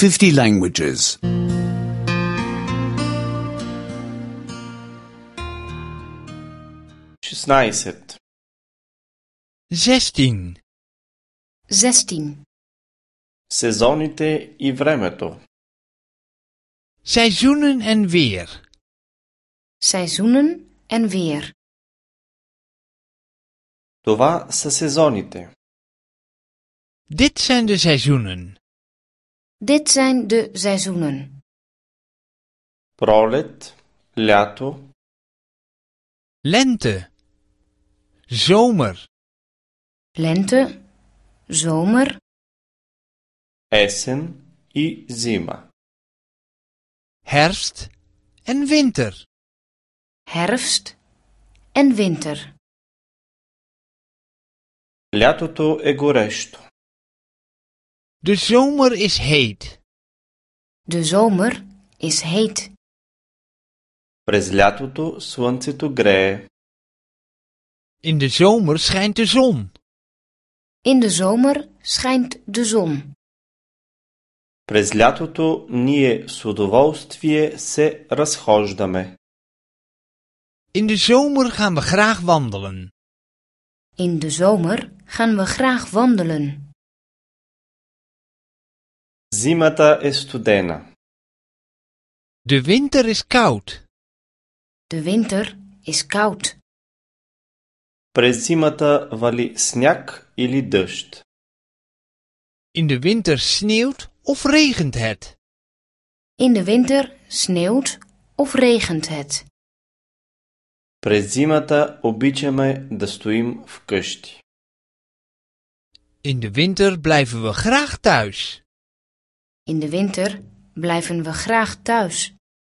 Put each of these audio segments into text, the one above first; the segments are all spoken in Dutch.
50 languages. 16. 16. 16. Сезоните и времето. Seizoenen en weer. Seizoenen en weer. Това са сезоните. Dit zijn de seizoenen. Dit zijn de seizoenen. Пролет, лято, Lente. Zomer. Lente, zomer, есен и зима. Herfst en winter. herfst en winter. Лятото е горещо. De zomer is heet. De zomer is heet. През лятото слънцето грее. In de zomer schijnt de zon. In de zomer schijnt de zon. През лятото ние с удоволствие се разхождаме. In de zomer gaan we graag wandelen. In de zomer gaan we graag wandelen. Зимата е студена. De winter is koud. De winter is koud. През зимата вали сняг или дъжд. In de winter sneeuwt of regent het. In de winter sneeuwt of regent het. През зимата обичаме да стоим вкъщи. In de winter blijven we graag thuis. In de winter blijven we graag thuis.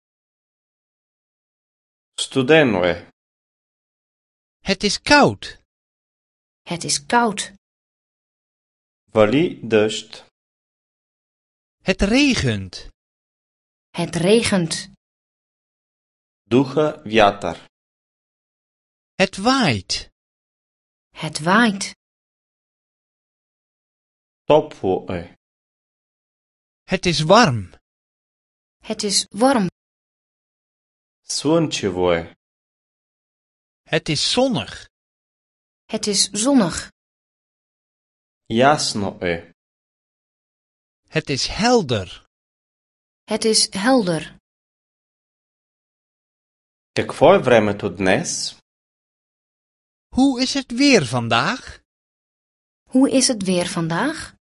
Студено е. Het is koud. Het is koud. Вали дъжд. Het regent. Het regent. Духа вятър. Het waait. Het waait. Топло е. Het is warm. Het is warm. Слънчево е. Het is zonnig. Het is zonnig. Ясно е. Het is helder. Het is helder. Какво е времето днес? Hoe is het weer vandaag? Hoe is het weer vandaag?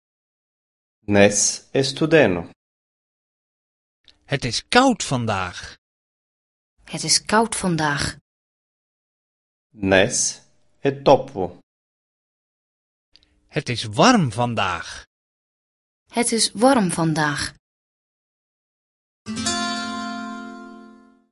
Днес е студено. Het is koud vandaag. Het is koud vandaag. Днес е топло. Het is warm vandaag. Het is warm vandaag.